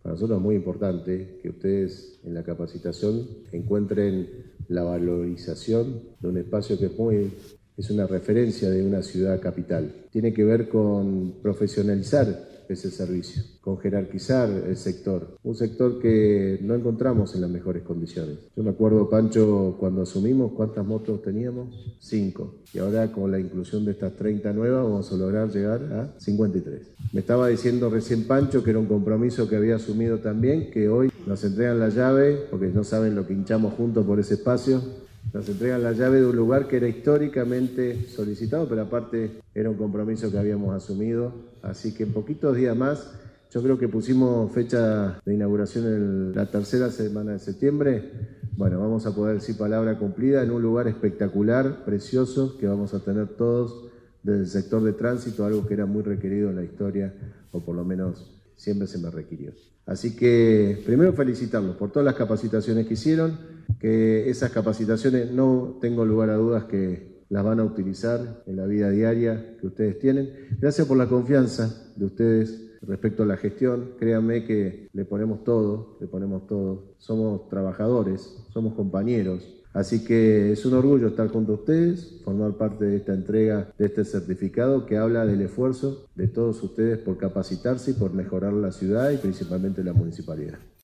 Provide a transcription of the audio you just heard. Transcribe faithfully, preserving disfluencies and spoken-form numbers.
Para nosotros es muy importante que ustedes en la capacitación encuentren la valorización de un espacio que es muy, es una referencia de una ciudad capital. Tiene que ver con profesionalizar ese servicio, con jerarquizar el sector, un sector que no encontramos en las mejores condiciones. Yo me acuerdo, Pancho, cuando asumimos, ¿cuántas motos teníamos? Cinco. Y ahora con la inclusión de estas treinta nuevas vamos a lograr llegar a cincuenta y tres. Me estaba diciendo recién Pancho que era un compromiso que había asumido también, que hoy nos entregan la llave, porque no saben lo que hinchamos juntos por ese espacio. Nos entregan la llave de un lugar que era históricamente solicitado, pero aparte era un compromiso que habíamos asumido. Así que en poquitos días más, yo creo que pusimos fecha de inauguración en la tercera semana de septiembre. Bueno, vamos a poder decir palabra cumplida en un lugar espectacular, precioso, que vamos a tener todos desde el sector de tránsito, algo que era muy requerido en la historia, o por lo menos siempre se me requirió. Así que primero felicitarlos por todas las capacitaciones que hicieron, que esas capacitaciones no tengo lugar a dudas que las van a utilizar en la vida diaria que ustedes tienen. Gracias por la confianza de ustedes respecto a la gestión. Créanme que le ponemos todo, le ponemos todo. Somos trabajadores, somos compañeros. Así que es un orgullo estar junto a ustedes, formar parte de esta entrega de este certificado que habla del esfuerzo de todos ustedes por capacitarse y por mejorar la ciudad y principalmente la municipalidad.